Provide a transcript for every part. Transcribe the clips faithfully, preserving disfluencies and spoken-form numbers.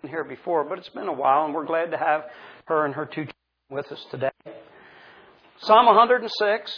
here before, but it's been a while, and we're glad to have her and her two children with us today. Psalm one hundred six.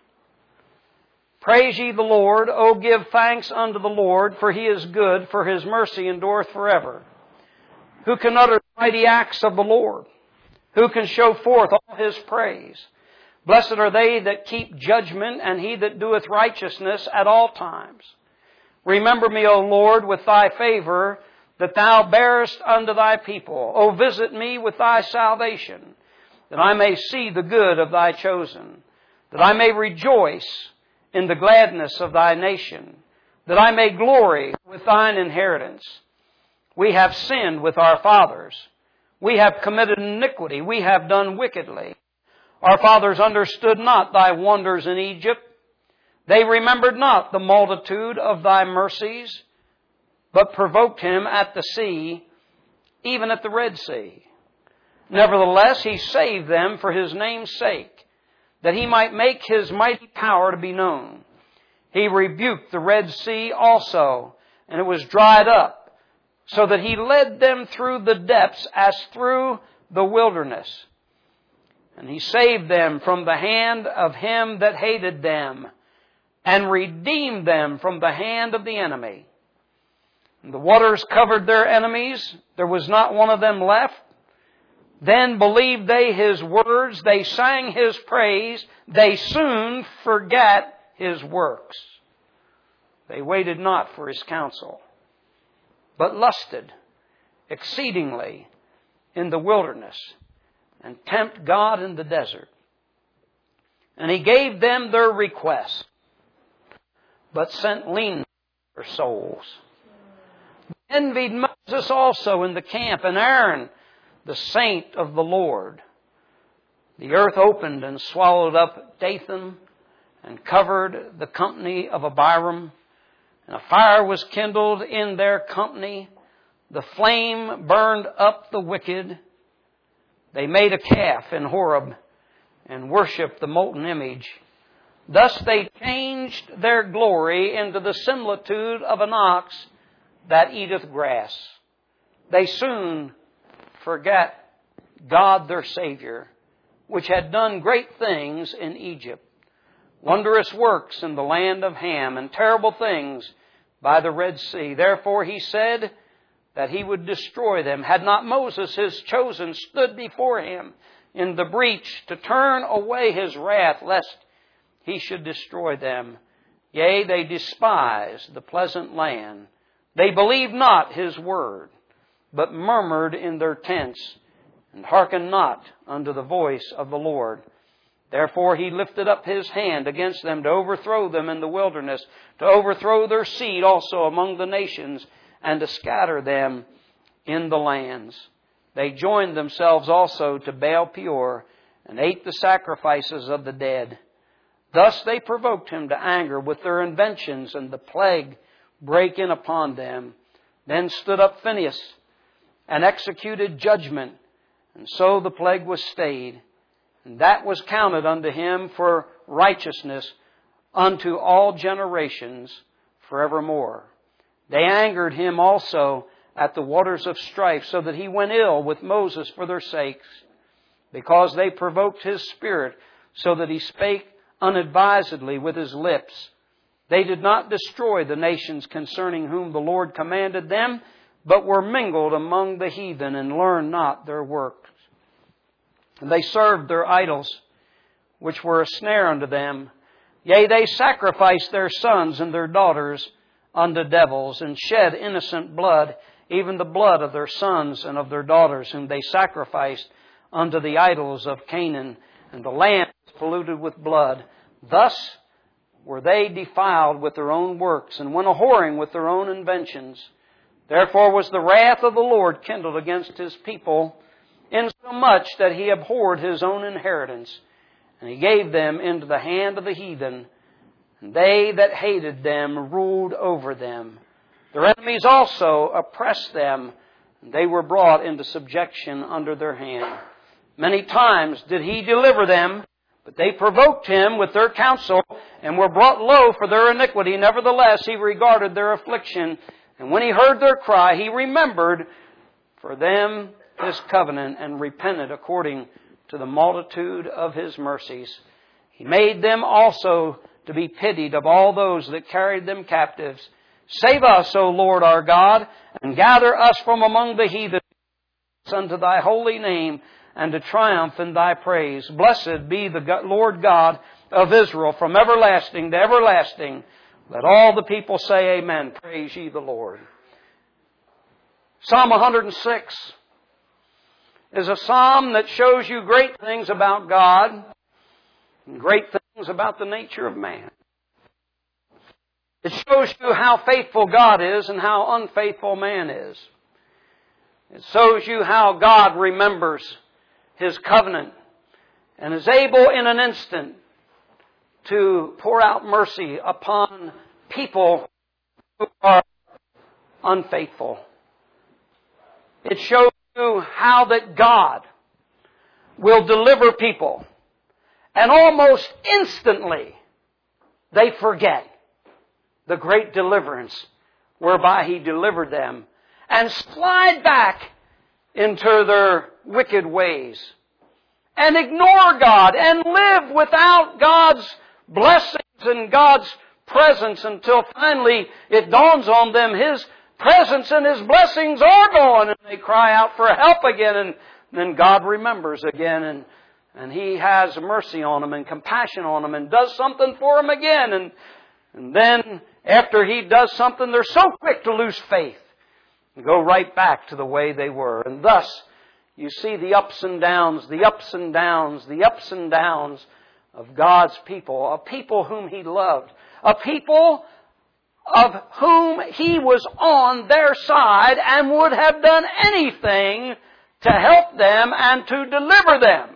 Praise ye the Lord. O give thanks unto the Lord, for He is good, for His mercy endureth forever. Who can utter the mighty acts of the Lord? Who can show forth all His praise? Blessed are they that keep judgment, and he that doeth righteousness at all times. Remember me, O Lord, with Thy favor, that Thou bearest unto Thy people. O visit me with Thy salvation, that I may see the good of Thy chosen, that I may rejoice in the gladness of Thy nation, that I may glory with Thine inheritance. We have sinned with our fathers. We have committed iniquity. We have done wickedly. Our fathers understood not Thy wonders in Egypt. They remembered not the multitude of Thy mercies, but provoked Him at the sea, even at the Red Sea. Nevertheless, He saved them for His name's sake, that He might make His mighty power to be known. He rebuked the Red Sea also, and it was dried up, so that He led them through the depths as through the wilderness. And He saved them from the hand of him that hated them, and redeemed them from the hand of the enemy. And the waters covered their enemies. There was not one of them left. Then believed they His words. They sang His praise. They soon forgat His works. They waited not for His counsel, but lusted exceedingly in the wilderness, and tempt God in the desert. And He gave them their request, but sent leanness to their souls. Envied Moses also in the camp, and Aaron, the saint of the Lord. The earth opened and swallowed up Dathan, and covered the company of Abiram. And a fire was kindled in their company. The flame burned up the wicked. They made a calf in Horeb, and worshipped the molten image. Thus they changed their glory into the similitude of an ox that eateth grass. They soon forget God their Savior, which had done great things in Egypt, wondrous works in the land of Ham, and terrible things by the Red Sea. Therefore He said that He would destroy them, had not Moses, His chosen, stood before Him in the breach to turn away His wrath, lest He should destroy them. Yea, they despised the pleasant land. They believed not His word, but murmured in their tents, and hearkened not unto the voice of the Lord. Therefore He lifted up His hand against them to overthrow them in the wilderness, to overthrow their seed also among the nations, and to scatter them in the lands. They joined themselves also to Baal Peor, and ate the sacrifices of the dead. Thus they provoked Him to anger with their inventions, and the plague brake in upon them. Then stood up Phinehas, and executed judgment, and so the plague was stayed. And that was counted unto him for righteousness unto all generations forevermore. They angered him also at the waters of strife, so that he went ill with Moses for their sakes, because they provoked his spirit, so that he spake unadvisedly with his lips. They did not destroy the nations concerning whom the Lord commanded them, but were mingled among the heathen, and learned not their works. And they served their idols, which were a snare unto them. Yea, they sacrificed their sons and their daughters unto devils, and shed innocent blood, even the blood of their sons and of their daughters, whom they sacrificed unto the idols of Canaan. And the land was polluted with blood. Thus were they defiled with their own works, and went a-whoring with their own inventions. Therefore was the wrath of the Lord kindled against His people, insomuch that He abhorred His own inheritance, and He gave them into the hand of the heathen, and they that hated them ruled over them. Their enemies also oppressed them, and they were brought into subjection under their hand. Many times did He deliver them, but they provoked Him with their counsel, and were brought low for their iniquity. Nevertheless, He regarded their affliction, and when He heard their cry, He remembered for them His covenant and repented according to the multitude of His mercies. He made them also to be pitied of all those that carried them captives. Save us, O Lord our God, and gather us from among the heathen unto Thy holy name, and to triumph in Thy praise. Blessed be the Lord God of Israel from everlasting to everlasting. Let all the people say amen. Praise ye the Lord. Psalm one hundred six is a psalm that shows you great things about God and great things about the nature of man. It shows you how faithful God is and how unfaithful man is. It shows you how God remembers His covenant and is able in an instant to pour out mercy upon people who are unfaithful. It shows you how that God will deliver people, and almost instantly they forget the great deliverance whereby He delivered them and slide back into their wicked ways and ignore God and live without God's blessings and God's presence until finally it dawns on them His presence and His blessings are gone, and they cry out for help again, and then God remembers again, and, and He has mercy on them and compassion on them and does something for them again, and, and then after He does something, they're so quick to lose faith and go right back to the way they were. And thus, you see the ups and downs, the ups and downs, the ups and downs of God's people, a people whom He loved, a people of whom He was on their side and would have done anything to help them and to deliver them.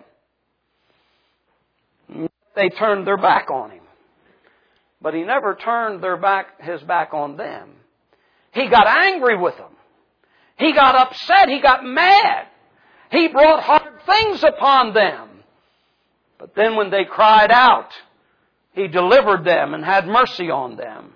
They turned their back on Him. But He never turned their back, His back on them. He got angry with them. He got upset. He got mad. He brought hard things upon them. But then when they cried out, He delivered them and had mercy on them.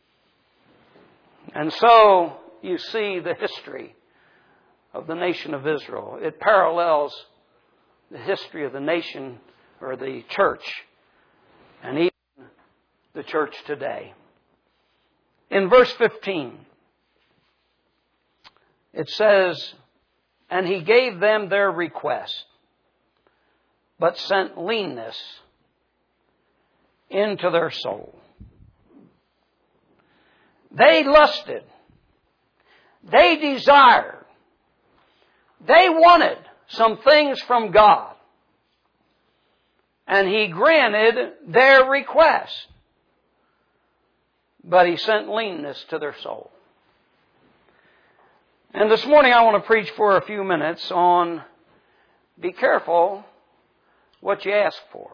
And so you see the history of the nation of Israel. It parallels the history of the nation or the church and even the church today. In verse fifteen, it says, "And He gave them their request, but sent leanness into their soul." They lusted. They desired. They wanted some things from God. And He granted their request. But He sent leanness to their soul. And this morning I want to preach for a few minutes on be careful what you ask for.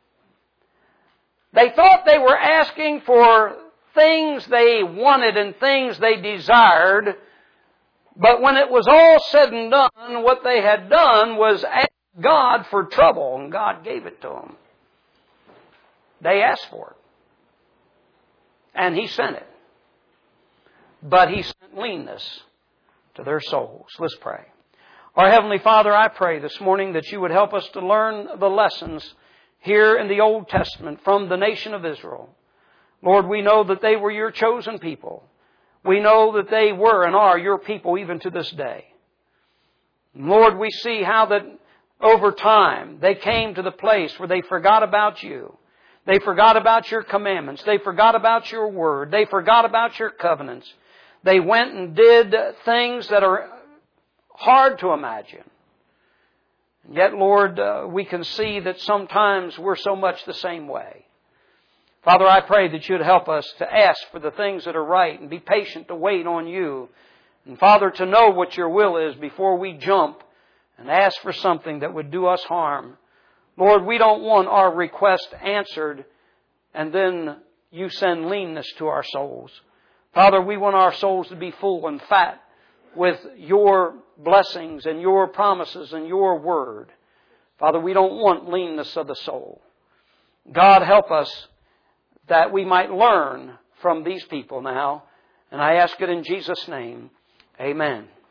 They thought they were asking for things they wanted and things they desired, but when it was all said and done, what they had done was ask God for trouble, and God gave it to them. They asked for it, and He sent it, but He sent leanness to their souls. Let's pray. Our Heavenly Father, I pray this morning that You would help us to learn the lessons here in the Old Testament from the nation of Israel. Lord, we know that they were Your chosen people. We know that they were and are Your people even to this day. Lord, we see how that over time they came to the place where they forgot about You. They forgot about Your commandments. They forgot about Your word. They forgot about Your covenants. They went and did things that are hard to imagine. And yet, Lord, uh, we can see that sometimes we're so much the same way. Father, I pray that You'd help us to ask for the things that are right and be patient to wait on You. And Father, to know what Your will is before we jump and ask for something that would do us harm. Lord, we don't want our request answered and then You send leanness to our souls. Father, we want our souls to be full and fat with Your blessings and Your promises and Your word. Father, we don't want leanness of the soul. God, help us that we might learn from these people now. And I ask it in Jesus' name. Amen.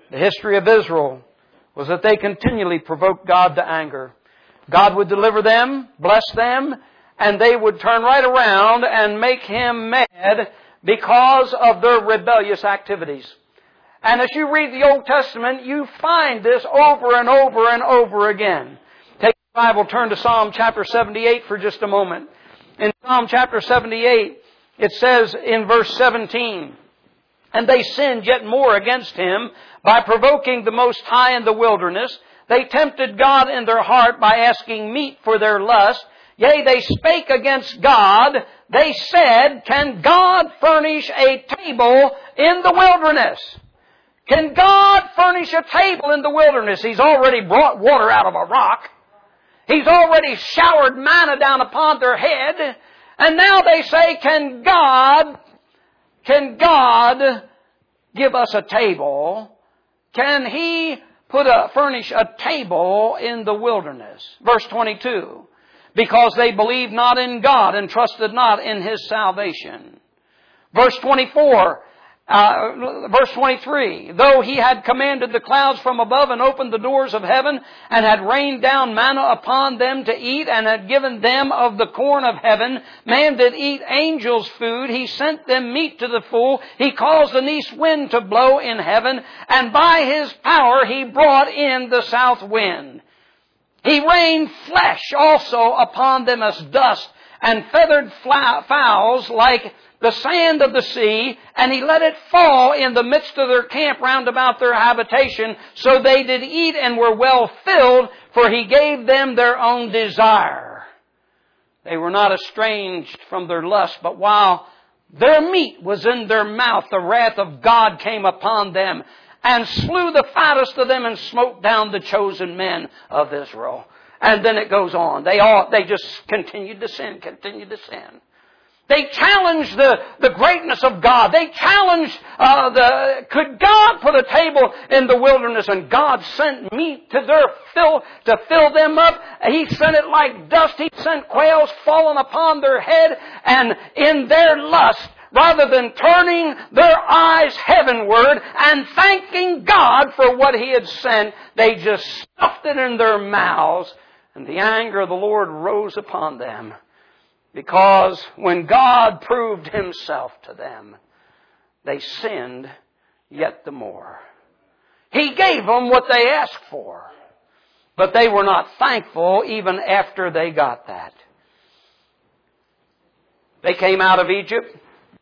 The history of Israel was that they continually provoked God to anger. God would deliver them, bless them, and they would turn right around and make Him mad because of their rebellious activities. And as you read the Old Testament, you find this over and over and over again. Take the Bible, turn to Psalm chapter seventy-eight for just a moment. In Psalm chapter seventy-eight, it says in verse seventeen, "And they sinned yet more against Him by provoking the Most High in the wilderness. They tempted God in their heart by asking meat for their lust. Yea, they spake against God. They said, Can God furnish a table in the wilderness?" Can God furnish a table in the wilderness? He's already brought water out of a rock. He's already showered manna down upon their head. And now they say, Can God, can God give us a table? Can He put a, furnish a table in the wilderness? Verse twenty-two. Because they believed not in God and trusted not in His salvation. Verse twenty-four. Uh, verse twenty-three, though He had commanded the clouds from above and opened the doors of heaven and had rained down manna upon them to eat and had given them of the corn of heaven, man did eat angels' food. He sent them meat to the full. He caused an east wind to blow in heaven, and by His power He brought in the south wind. He rained flesh also upon them as dust, and feathered fowls like the sand of the sea, and He let it fall in the midst of their camp round about their habitation. So they did eat and were well filled, for He gave them their own desire. They were not estranged from their lust, but while their meat was in their mouth, the wrath of God came upon them, and slew the fattest of them, and smote down the chosen men of Israel. And then it goes on. They all, they just continued to sin, continued to sin. They challenged the, the greatness of God. They challenged uh, the, could God put a table in the wilderness? And God sent meat to their fill, to fill them up. He sent it like dust. He sent quails falling upon their head. And in their lust, rather than turning their eyes heavenward and thanking God for what He had sent, they just stuffed it in their mouths. And the anger of the Lord rose upon them. Because when God proved Himself to them, they sinned yet the more. He gave them what they asked for. But they were not thankful even after they got that. They came out of Egypt.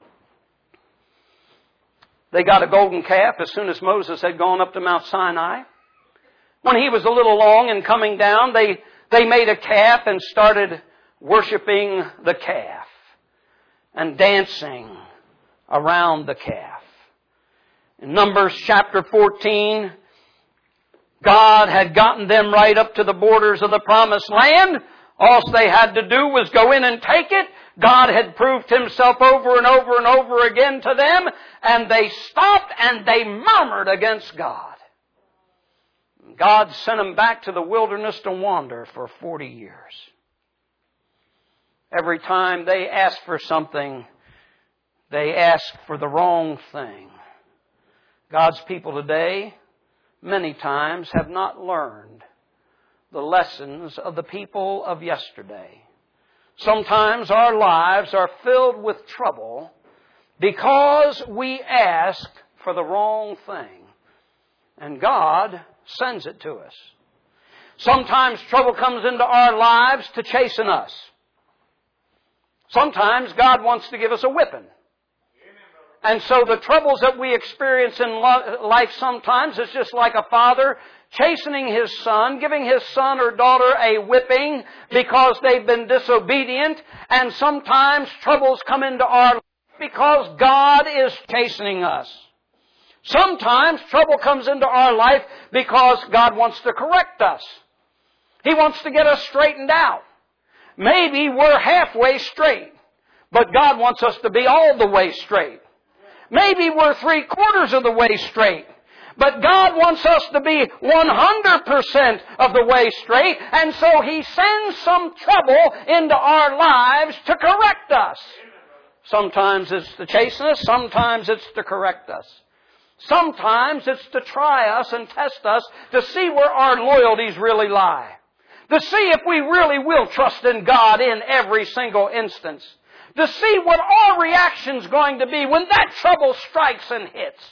They got a golden calf as soon as Moses had gone up to Mount Sinai. When he was a little long and coming down, they, they made a calf and started worshiping the calf and dancing around the calf. In Numbers chapter fourteen, God had gotten them right up to the borders of the promised land. All they had to do was go in and take it. God had proved Himself over and over and over again to them, and they stopped and they murmured against God. God sent them back to the wilderness to wander for forty years. Every time they asked for something, they asked for the wrong thing. God's people today, many times, have not learned the lessons of the people of yesterday. Sometimes our lives are filled with trouble because we ask for the wrong thing, and God sends it to us. Sometimes trouble comes into our lives to chasten us. Sometimes God wants to give us a whipping. And so the troubles that we experience in life sometimes is just like a father chastening his son, giving his son or daughter a whipping because they've been disobedient. And sometimes troubles come into our life because God is chastening us. Sometimes trouble comes into our life because God wants to correct us. He wants to get us straightened out. Maybe we're halfway straight, but God wants us to be all the way straight. Maybe we're three quarters of the way straight, but God wants us to be one hundred percent of the way straight, and so He sends some trouble into our lives to correct us. Sometimes it's to chasten us, sometimes it's to correct us. Sometimes it's to try us and test us to see where our loyalties really lie. To see if we really will trust in God in every single instance. To see what our reaction's going to be when that trouble strikes and hits.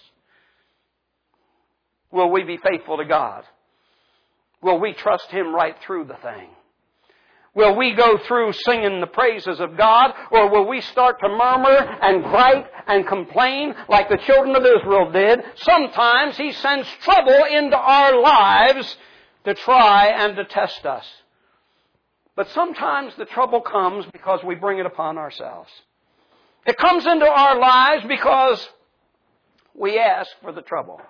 Will we be faithful to God? Will we trust Him right through the thing? Will we go through singing the praises of God, or will we start to murmur and gripe and complain like the children of Israel did? Sometimes He sends trouble into our lives to try and to test us. But sometimes the trouble comes because we bring it upon ourselves. It comes into our lives because we ask for the trouble.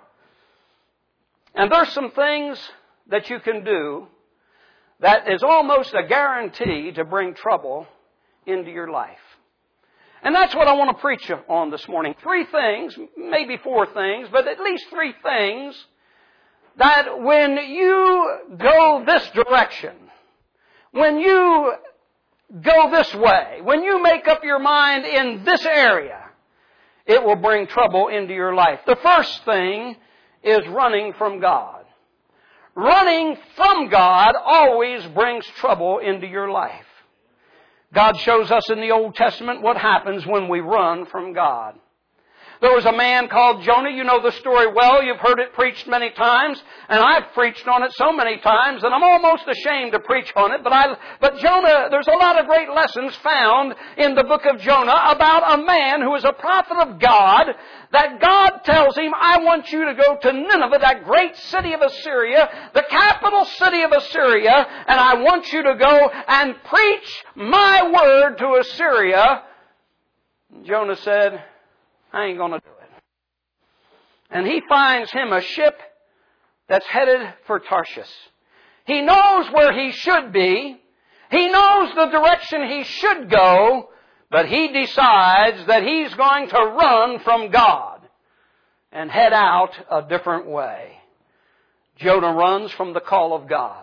And there's some things that you can do that is almost a guarantee to bring trouble into your life. And that's what I want to preach on this morning. Three things, maybe four things, but at least three things that when you go this direction, when you go this way, when you make up your mind in this area, it will bring trouble into your life. The first thing is running from God. Running from God always brings trouble into your life. God shows us in the Old Testament what happens when we run from God. There was a man called Jonah. You know the story well. You've heard it preached many times. And I've preached on it so many times that I'm almost ashamed to preach on it. But I, but Jonah, there's a lot of great lessons found in the book of Jonah about a man who is a prophet of God, that God tells him, I want you to go to Nineveh, that great city of Assyria, the capital city of Assyria, and I want you to go and preach my word to Assyria. Jonah said, I ain't going to do it. And he finds him a ship that's headed for Tarshish. He knows where he should be. He knows the direction he should go, but he decides that he's going to run from God and head out a different way. Jonah runs from the call of God.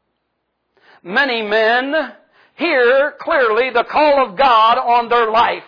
Many men hear clearly the call of God on their life.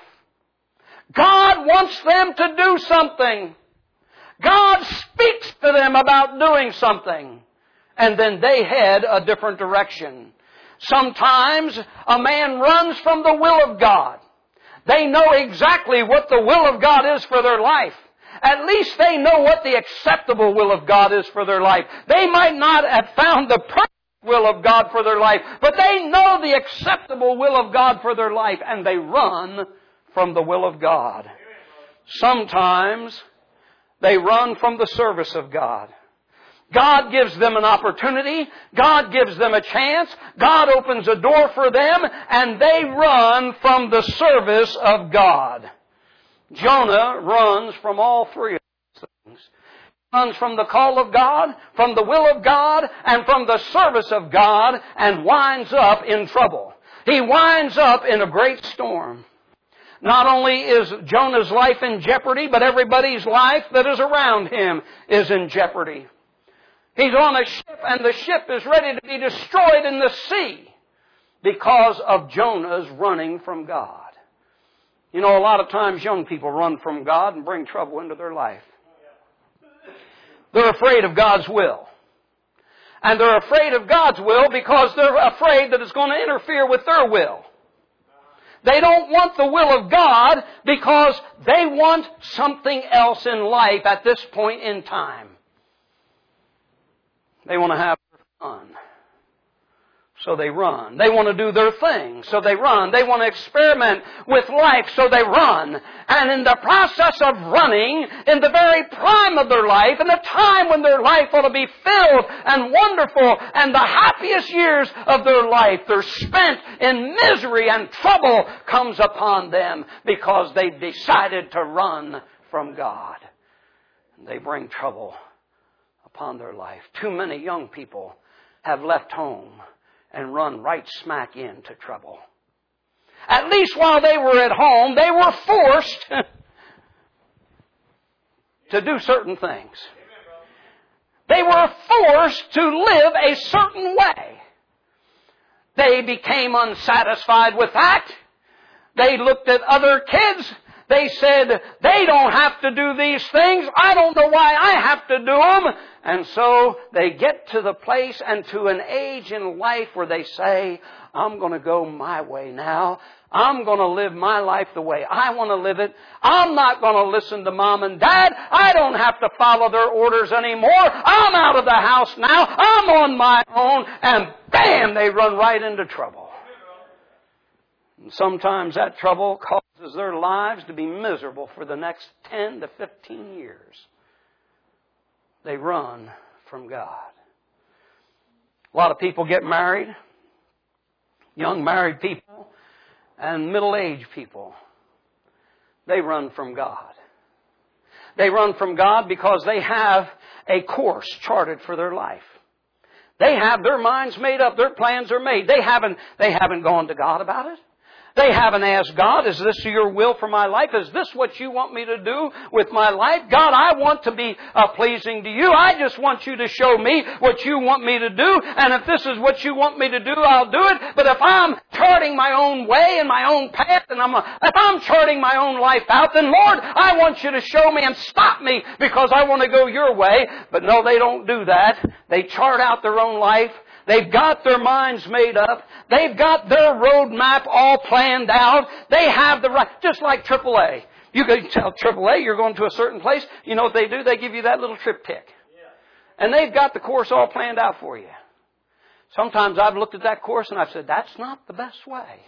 God wants them to do something. God speaks to them about doing something. And then they head a different direction. Sometimes a man runs from the will of God. They know exactly what the will of God is for their life. At least they know what the acceptable will of God is for their life. They might not have found the perfect will of God for their life, but they know the acceptable will of God for their life, and they run from the will of God. Sometimes they run from the service of God. God gives them an opportunity. God gives them a chance. God opens a door for them, and they run from the service of God. Jonah runs from all three of those things. He runs from the call of God, from the will of God, and from the service of God, and winds up in trouble. He winds up in a great storm. Not only is Jonah's life in jeopardy, but everybody's life that is around him is in jeopardy. He's on a ship, and the ship is ready to be destroyed in the sea because of Jonah's running from God. You know, a lot of times young people run from God and bring trouble into their life. They're afraid of God's will. And they're afraid of God's will because they're afraid that it's going to interfere with their will. They don't want the will of God because they want something else in life at this point in time. They want to have fun. So they run. They want to do their thing. So they run. They want to experiment with life. So they run. And in the process of running, in the very prime of their life, in the time when their life ought to be filled and wonderful, and the happiest years of their life, they're spent in misery, and trouble comes upon them because they've decided to run from God. And they bring trouble upon their life. Too many young people have left home and run right smack into trouble. At least while they were at home, they were forced to do certain things. They were forced to live a certain way. They became unsatisfied with that. They looked at other kids They said, they don't have to do these things. I don't know why I have to do them. And so they get to the place and to an age in life where they say, I'm going to go my way now. I'm going to live my life the way I want to live it. I'm not going to listen to Mom and Dad. I don't have to follow their orders anymore. I'm out of the house now. I'm on my own. And bam, they run right into trouble. And sometimes that trouble causes their lives to be miserable for the next ten to fifteen years. They run from God. A lot of people get married, young married people and middle-aged people. They run from God. They run from God because they have a course charted for their life. They have their minds made up. Their plans are made. They haven't, they haven't gone to God about it. They haven't asked God, is this your will for my life? Is this what you want me to do with my life? God, I want to be uh, pleasing to you. I just want you to show me what you want me to do. And if this is what you want me to do, I'll do it. But if I'm charting my own way and my own path, and I'm, if I'm charting my own life out, then Lord, I want you to show me and stop me because I want to go your way. But no, they don't do that. They chart out their own life. They've got their minds made up. They've got their roadmap all planned out. They have the right, just like triple A. You can tell triple A you're going to a certain place. You know what they do? They give you that little triptych. And they've got the course all planned out for you. Sometimes I've looked at that course and I've said, that's not the best way.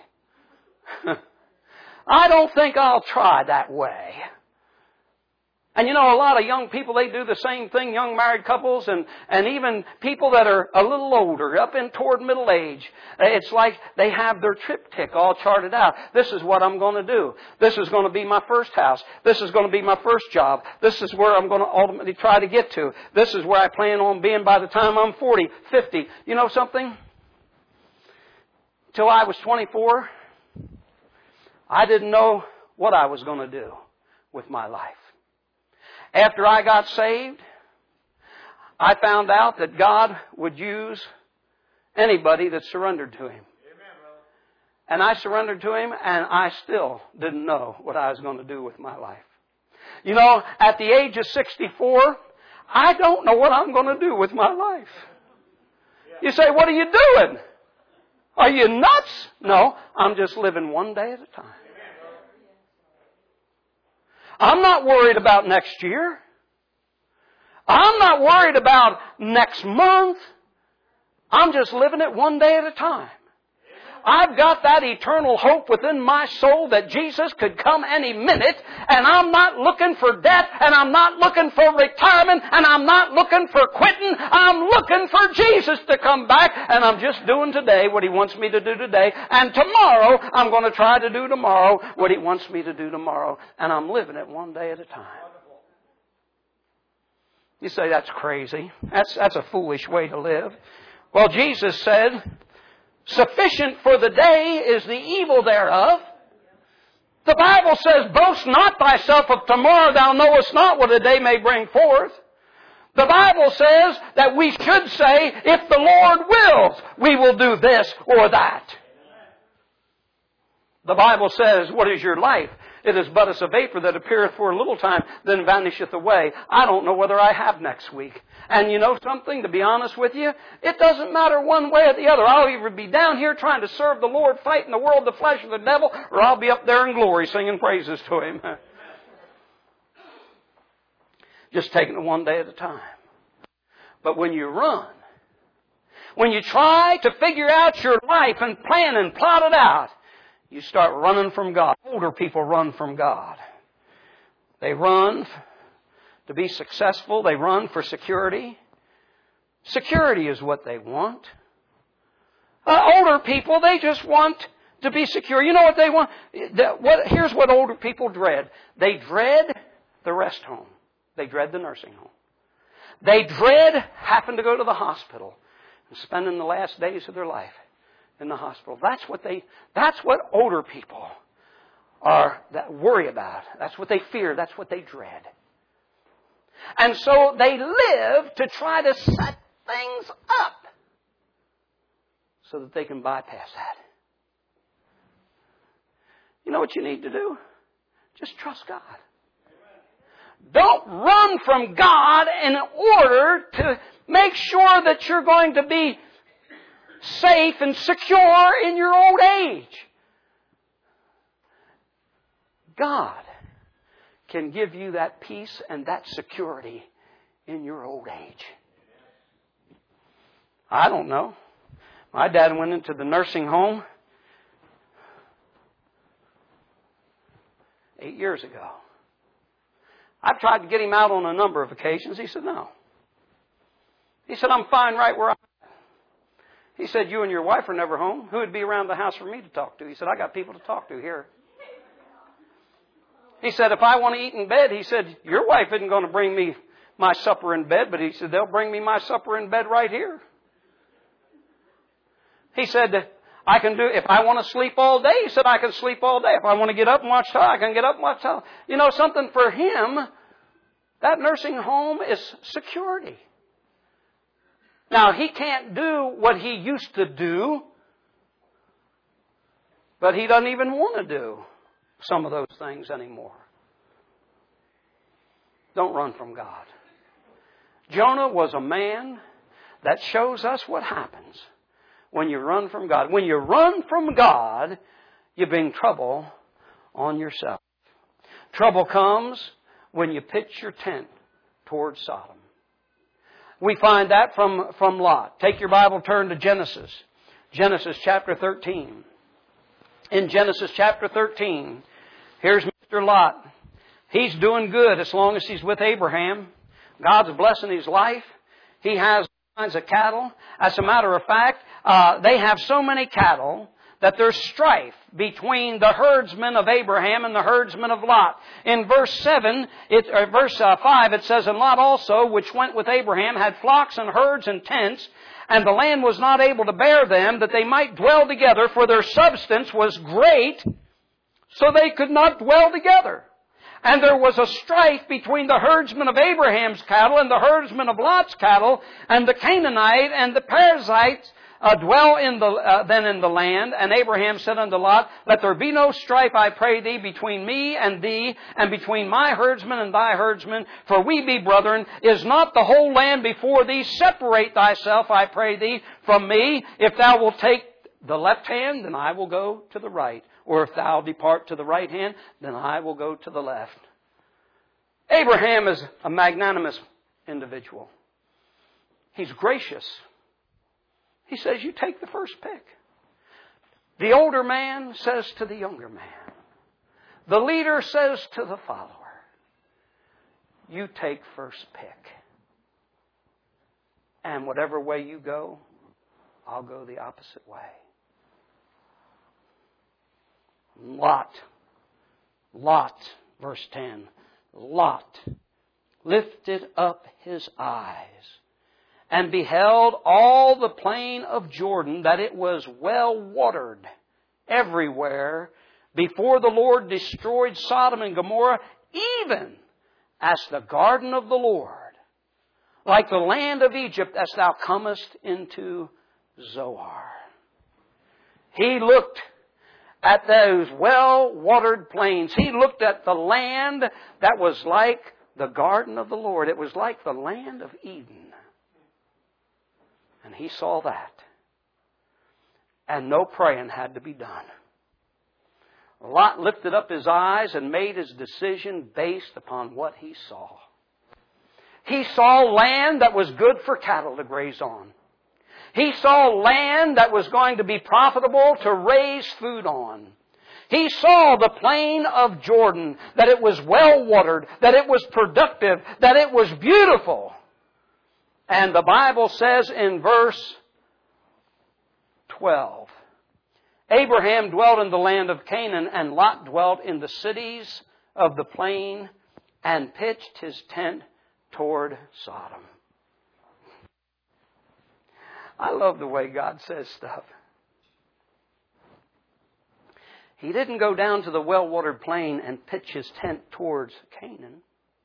I don't think I'll try that way. And you know, a lot of young people, they do the same thing, young married couples and, and even people that are a little older, up in toward middle age. It's like they have their triptych all charted out. This is what I'm going to do. This is going to be my first house. This is going to be my first job. This is where I'm going to ultimately try to get to. This is where I plan on being by the time I'm forty, fifty. You know something? Till I was twenty-four, I didn't know what I was going to do with my life. After I got saved, I found out that God would use anybody that surrendered to Him. And I surrendered to Him, and I still didn't know what I was going to do with my life. You know, at the age of sixty-four, I don't know what I'm going to do with my life. You say, what are you doing? Are you nuts? No, I'm just living one day at a time. I'm not worried about next year. I'm not worried about next month. I'm just living it one day at a time. I've got that eternal hope within my soul that Jesus could come any minute, and I'm not looking for death, and I'm not looking for retirement, and I'm not looking for quitting. I'm looking for Jesus to come back, and I'm just doing today what He wants me to do today, and tomorrow I'm going to try to do tomorrow what He wants me to do tomorrow, and I'm living it one day at a time. You say, that's crazy. That's, that's a foolish way to live. Well, Jesus said, sufficient for the day is the evil thereof. The Bible says, boast not thyself of tomorrow, thou knowest not what a day may bring forth. The Bible says that we should say, if the Lord wills, we will do this or that. The Bible says, what is your life? It is but as a vapor that appeareth for a little time, then vanisheth away. I don't know whether I have next week. And you know something, to be honest with you, it doesn't matter one way or the other. I'll either be down here trying to serve the Lord, fighting the world, the flesh, or the devil, or I'll be up there in glory singing praises to Him. Just taking it one day at a time. But when you run, when you try to figure out your life and plan and plot it out, you start running from God. Older people run from God. They run to be successful. They run for security. Security is what they want. Uh, older people, they just want to be secure. You know what they want? The, what, here's what older people dread. They dread the rest home. They dread the nursing home. They dread having to go to the hospital and spending the last days of their life in the hospital. That's what they, that's what older people are, that worry about. That's what they fear. That's what they dread. And so they live to try to set things up so that they can bypass that. You know what you need to do? Just trust God. Don't run from God in order to make sure that you're going to be safe and secure in your old age. God can give you that peace and that security in your old age. I don't know. My dad went into the nursing home eight years ago. I've tried to get him out on a number of occasions. He said, no. He said, I'm fine right where I'm at. He said, you and your wife are never home. Who would be around the house for me to talk to? He said, I got people to talk to here. He said, if I want to eat in bed, he said, your wife isn't going to bring me my supper in bed, but he said, they'll bring me my supper in bed right here. He said, I can do, if I want to sleep all day, he said, I can sleep all day. If I want to get up and watch television, I can get up and watch television. You know something, for him, that nursing home is security. Now, he can't do what he used to do, but he doesn't even want to do some of those things anymore. Don't run from God. Jonah was a man that shows us what happens when you run from God. When you run from God, you bring trouble on yourself. Trouble comes when you pitch your tent towards Sodom. We find that from, from Lot. Take your Bible, turn to Genesis. Genesis chapter thirteen. In Genesis chapter thirteen, here's Mister Lot. He's doing good as long as he's with Abraham. God's blessing his life. He has all kinds of cattle. As a matter of fact, uh, they have so many cattle that there's strife between the herdsmen of Abraham and the herdsmen of Lot. In verse seven, it, or verse uh, five, it says, and Lot also, which went with Abraham, had flocks and herds and tents, and the land was not able to bear them, that they might dwell together, for their substance was great, so they could not dwell together. And there was a strife between the herdsmen of Abraham's cattle and the herdsmen of Lot's cattle, and the Canaanite and the Perizzites uh, dwell in the, uh, then in the land. And Abraham said unto Lot, let there be no strife, I pray thee, between me and thee, and between my herdsmen and thy herdsmen, for we be brethren. Is not the whole land before thee? Separate thyself, I pray thee, from me. If thou wilt take the left hand, then I will go to the right. Or if thou depart to the right hand, then I will go to the left. Abraham is a magnanimous individual. He's gracious. He says, you take the first pick. The older man says to the younger man. The leader says to the follower, you take first pick. And whatever way you go, I'll go the opposite way. Lot, Lot, verse ten, Lot lifted up his eyes and beheld all the plain of Jordan, that it was well watered everywhere, before the Lord destroyed Sodom and Gomorrah, even as the garden of the Lord, like the land of Egypt, as thou comest into Zoar. He looked at those well-watered plains. He looked at the land that was like the garden of the Lord. It was like the land of Eden. And he saw that. And no praying had to be done. Lot lifted up his eyes and made his decision based upon what he saw. He saw land that was good for cattle to graze on. He saw land that was going to be profitable to raise food on. He saw the plain of Jordan, that it was well watered, that it was productive, that it was beautiful. And the Bible says in verse twelve, Abraham dwelt in the land of Canaan, and Lot dwelt in the cities of the plain, and pitched his tent toward Sodom. I love the way God says stuff. He didn't go down to the well-watered plain and pitch his tent towards Canaan.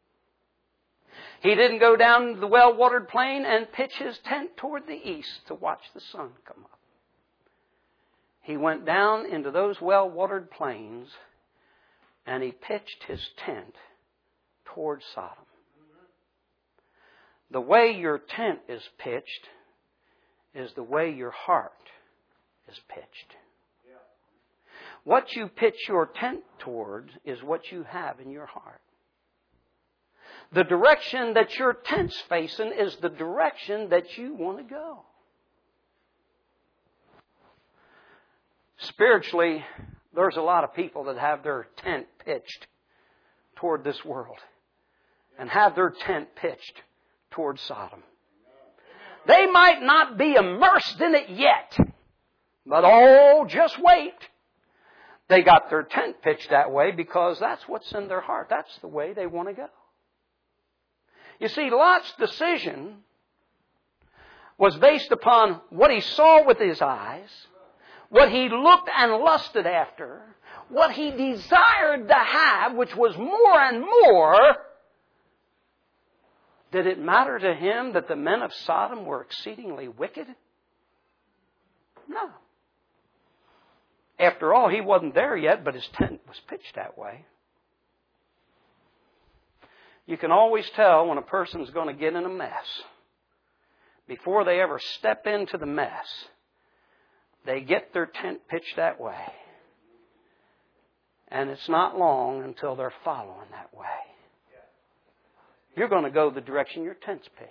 He didn't go down to the well-watered plain and pitch his tent toward the east to watch the sun come up. He went down into those well-watered plains And he pitched his tent toward Sodom. The way your tent is pitched is the way your heart is pitched. What you pitch your tent towards is what you have in your heart. The direction that your tent's facing is the direction that you want to go. Spiritually, there's a lot of people that have their tent pitched toward this world and have their tent pitched toward Sodom. They might not be immersed in it yet, but oh, just wait. They got their tent pitched that way because that's what's in their heart. That's the way they want to go. You see, Lot's decision was based upon what he saw with his eyes, what he looked and lusted after, what he desired to have, which was more and more. Did it matter to him that the men of Sodom were exceedingly wicked? No. After all, he wasn't there yet, but his tent was pitched that way. You can always tell when a person's going to get in a mess. Before they ever step into the mess, they get their tent pitched that way. And it's not long until they're following that way. You're going to go the direction your tent's pitched.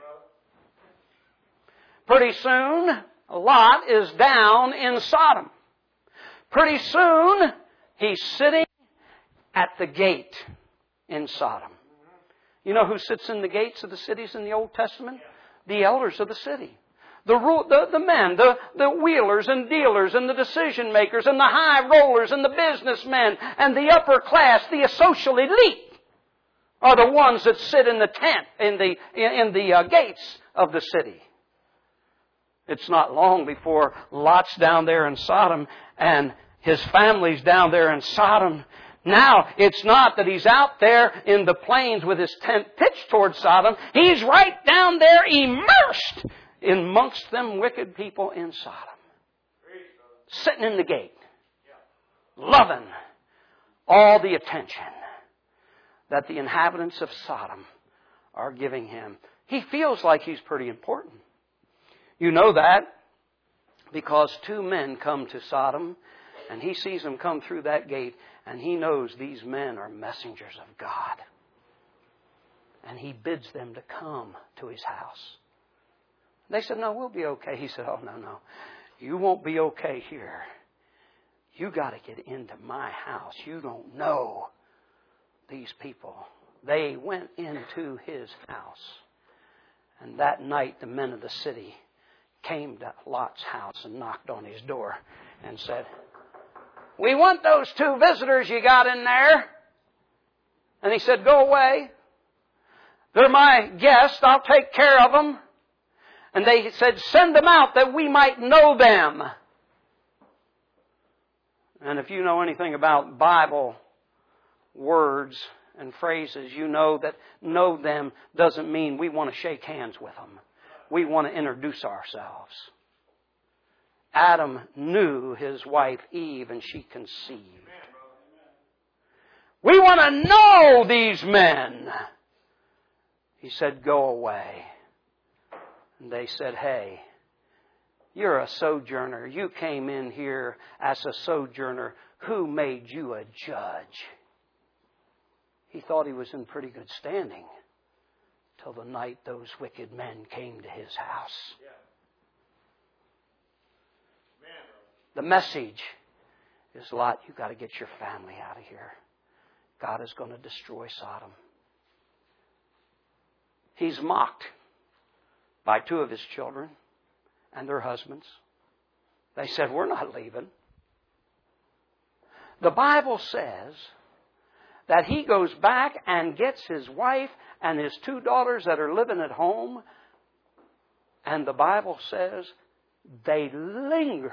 Pretty soon, Lot is down in Sodom. Pretty soon, he's sitting at the gate in Sodom. You know who sits in the gates of the cities in the Old Testament? The elders of the city. The, the, the men, the, the wheelers and dealers and the decision makers and the high rollers and the businessmen and the upper class, the social elite, are the ones that sit in the tent, in the, in the uh, gates of the city. It's not long before Lot's down there in Sodom and his family's down there in Sodom. Now, it's not that he's out there in the plains with his tent pitched toward Sodom. He's right down there immersed amongst them wicked people in Sodom. Sitting in the gate. Loving all the attention that the inhabitants of Sodom are giving him. He feels like he's pretty important. You know that because two men come to Sodom and he sees them come through that gate and he knows these men are messengers of God. And he bids them to come to his house. They said, no, we'll be okay. He said, oh, no, no. You won't be okay here. You got to get into my house. You don't know these people. They went into his house. And that night the men of the city came to Lot's house and knocked on his door and said, we want those two visitors you got in there. And he said, go away. They're my guests. I'll take care of them. And they said, send them out that we might know them. And if you know anything about Bible words and phrases, you know that know them doesn't mean we want to shake hands with them. We want to introduce ourselves. Adam knew his wife Eve and she conceived. We want to know these men. He said, go away. And they said, hey, you're a sojourner. You came in here as a sojourner. Who made you a judge? He thought he was in pretty good standing till the night those wicked men came to his house. The message is, Lot, you've got to get your family out of here. God is going to destroy Sodom. He's mocked by two of his children and their husbands. They said, we're not leaving. The Bible says that he goes back and gets his wife and his two daughters that are living at home. And the Bible says they lingered.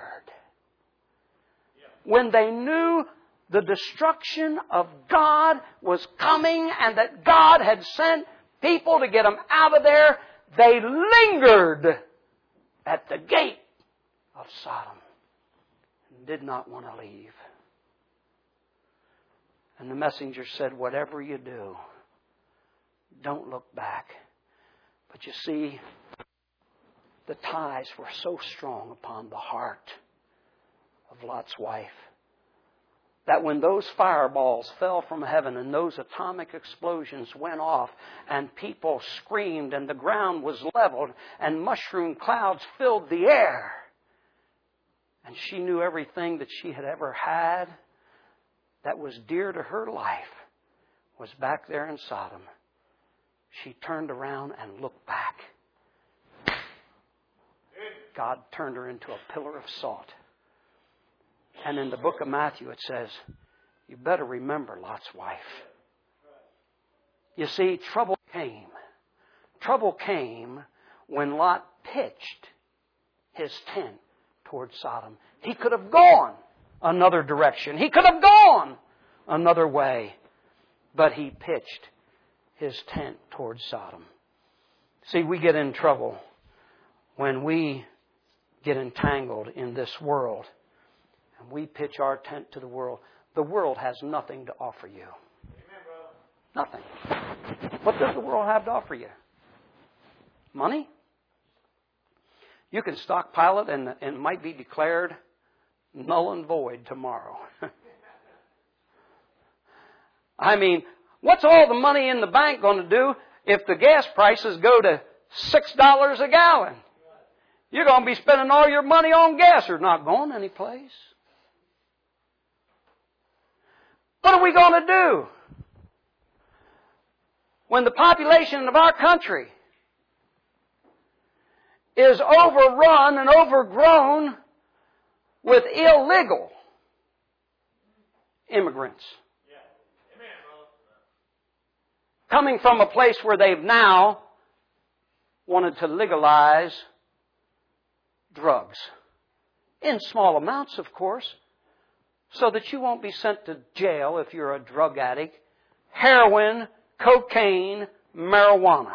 When they knew the destruction of God was coming and that God had sent people to get them out of there, they lingered at the gate of Sodom and did not want to leave. And the messenger said, whatever you do, don't look back. But you see, the ties were so strong upon the heart of Lot's wife that when those fireballs fell from heaven and those atomic explosions went off and people screamed and the ground was leveled and mushroom clouds filled the air, and she knew everything that she had ever had that was dear to her life was back there in Sodom, she turned around and looked back. God turned her into a pillar of salt. And in the book of Matthew it says, you better remember Lot's wife. You see, trouble came. Trouble came when Lot pitched his tent towards Sodom. He could have gone another direction. He could have gone another way. But he pitched his tent towards Sodom. See, we get in trouble when we get entangled in this world and we pitch our tent to the world. The world has nothing to offer you. Nothing. What does the world have to offer you? Money? You can stockpile it and, and it might be declared null and void tomorrow. I mean, what's all the money in the bank going to do if the gas prices go to six dollars a gallon? You're going to be spending all your money on gas. You're not going anyplace. What are we going to do when the population of our country is overrun and overgrown with illegal immigrants? Coming from a place where they've now wanted to legalize drugs. In small amounts, of course, so that you won't be sent to jail if you're a drug addict. Heroin, cocaine, marijuana.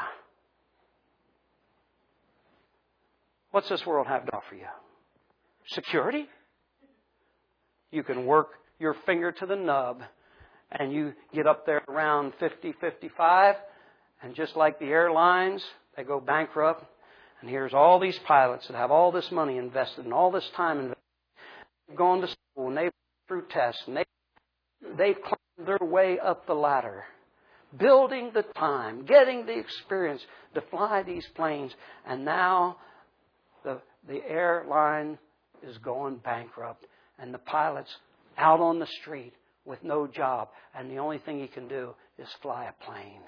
What's this world have to offer you? Security? You can work your finger to the nub and you get up there around fifty, fifty-five, and just like the airlines, they go bankrupt. And here's all these pilots that have all this money invested and all this time invested. They've gone to school and they've gone through tests and they, they've climbed their way up the ladder, building the time, getting the experience to fly these planes. And now the, the airline is going bankrupt and the pilot's out on the street with no job, and the only thing he can do is fly a plane.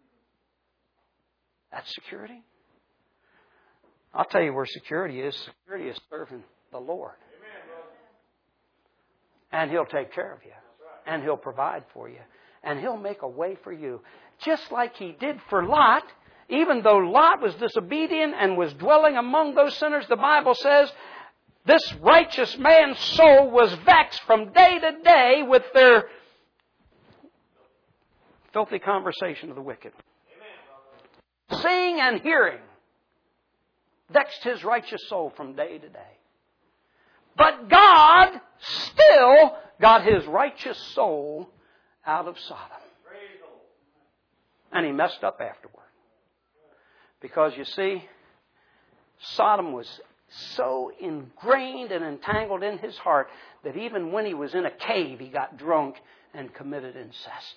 That's security? I'll tell you where security is. Security is serving the Lord. And He'll take care of you. And He'll provide for you. And He'll make a way for you. Just like He did for Lot. Even though Lot was disobedient and was dwelling among those sinners, the Bible says, this righteous man's soul was vexed from day to day with their filthy conversation of the wicked. Amen. Seeing and hearing vexed his righteous soul from day to day. But God still got His righteous soul out of Sodom. And He messed up afterward. Because you see, Sodom was so ingrained and entangled in his heart that even when he was in a cave, he got drunk and committed incest.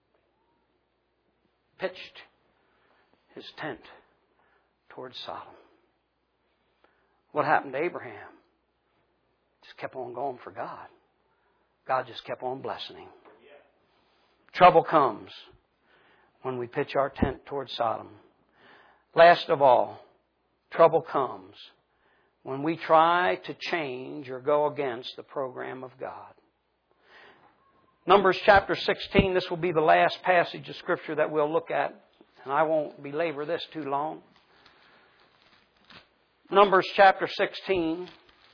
Pitched his tent towards Sodom. What happened to Abraham? Just kept on going for God. God just kept on blessing him. Trouble comes when we pitch our tent towards Sodom. Last of all, trouble comes when we try to change or go against the program of God. Numbers chapter sixteen, this will be the last passage of Scripture that we'll look at, and I won't belabor this too long. Numbers chapter sixteen.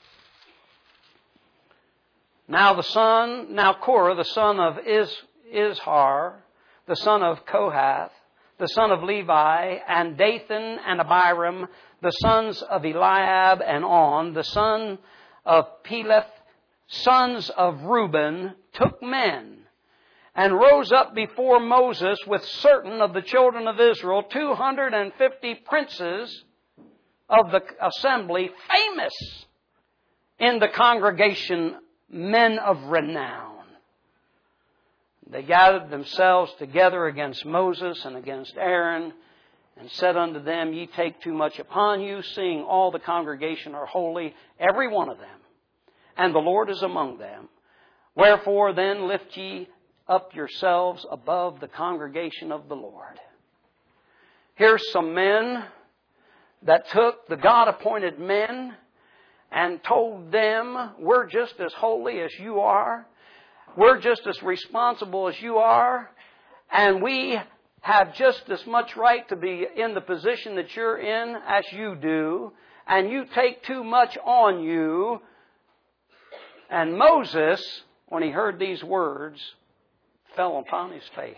Now the son, now Korah, the son of Iz, Izhar, the son of Kohath, the son of Levi, and Dathan and Abiram, the sons of Eliab and On, the son of Peleth, sons of Reuben, took men and rose up before Moses with certain of the children of Israel, two hundred fifty princes of the assembly, famous in the congregation, men of renown. They gathered themselves together against Moses and against Aaron, and said unto them, Ye take too much upon you, seeing all the congregation are holy, every one of them, and the Lord is among them. Wherefore then lift ye up yourselves above the congregation of the Lord. Here's some men that took the God-appointed men and told them, we're just as holy as you are. We're just as responsible as you are. And we have just as much right to be in the position that you're in as you do. And you take too much on you. And Moses, when he heard these words, fell upon his face.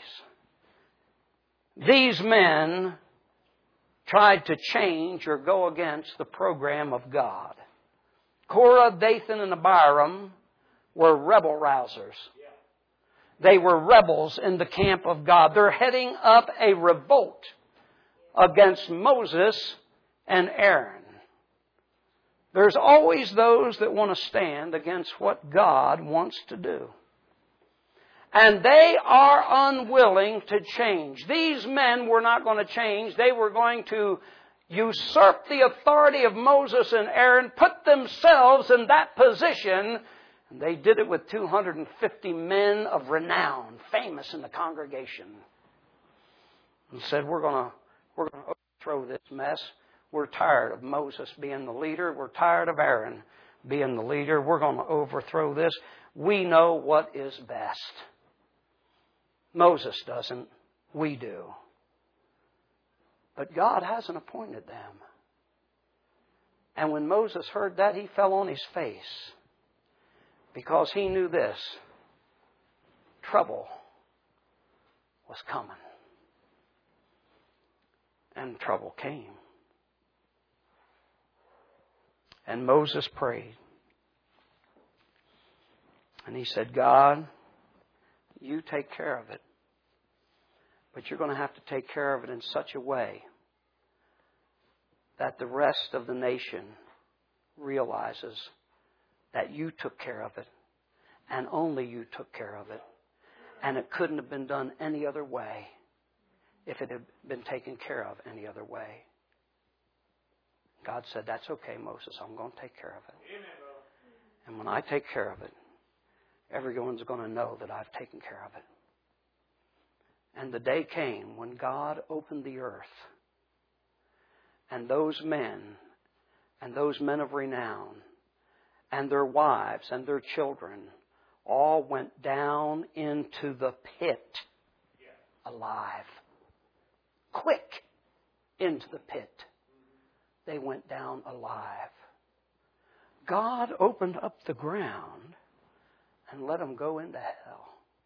These men tried to change or go against the program of God. Korah, Dathan, and Abiram were rebel rousers. They were rebels in the camp of God. They're heading up a revolt against Moses and Aaron. There's always those that want to stand against what God wants to do. And they are unwilling to change. These men were not going to change. They were going to usurp the authority of Moses and Aaron, put themselves in that position. And they did it with two hundred fifty men of renown, famous in the congregation. And said, we're going to, we're going to overthrow this mess. We're tired of Moses being the leader. We're tired of Aaron being the leader. We're going to overthrow this. We know what is best. Moses doesn't. We do. But God hasn't appointed them. And when Moses heard that, he fell on his face. Because he knew this. Trouble was coming. And trouble came. And Moses prayed. And he said, God, you take care of it. But you're going to have to take care of it in such a way that the rest of the nation realizes that you took care of it. And only you took care of it. And it couldn't have been done any other way if it had been taken care of any other way. God said, that's okay, Moses. I'm going to take care of it. And when I take care of it, everyone's going to know that I've taken care of it. And the day came when God opened the earth. And those men, and those men of renown, and their wives, and their children, all went down into the pit alive. Quick into the pit. They went down alive. God opened up the ground and let them go into hell.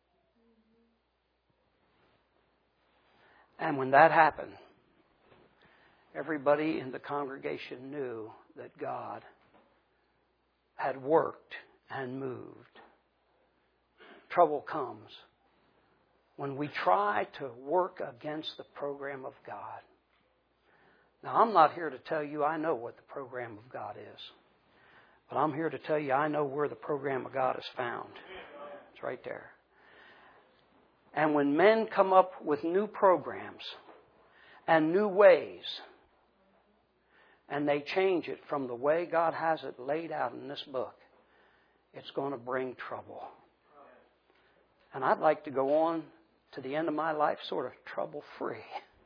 And when that happened, everybody in the congregation knew that God had worked and moved. Trouble comes when we try to work against the program of God. Now, I'm not here to tell you I know what the program of God is. But I'm here to tell you I know where the program of God is found. It's right there. And when men come up with new programs and new ways, and they change it from the way God has it laid out in this book, it's going to bring trouble. And I'd like to go on to the end of my life sort of trouble-free.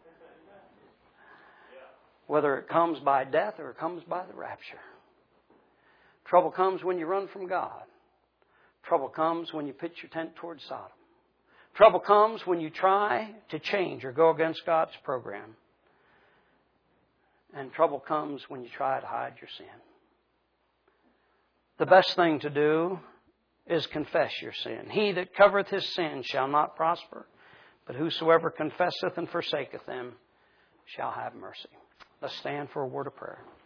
Whether it comes by death or it comes by the rapture. Trouble comes when you run from God. Trouble comes when you pitch your tent towards Sodom. Trouble comes when you try to change or go against God's program. And trouble comes when you try to hide your sin. The best thing to do is confess your sin. He that covereth his sin shall not prosper, but whosoever confesseth and forsaketh them shall have mercy. Let's stand for a word of prayer.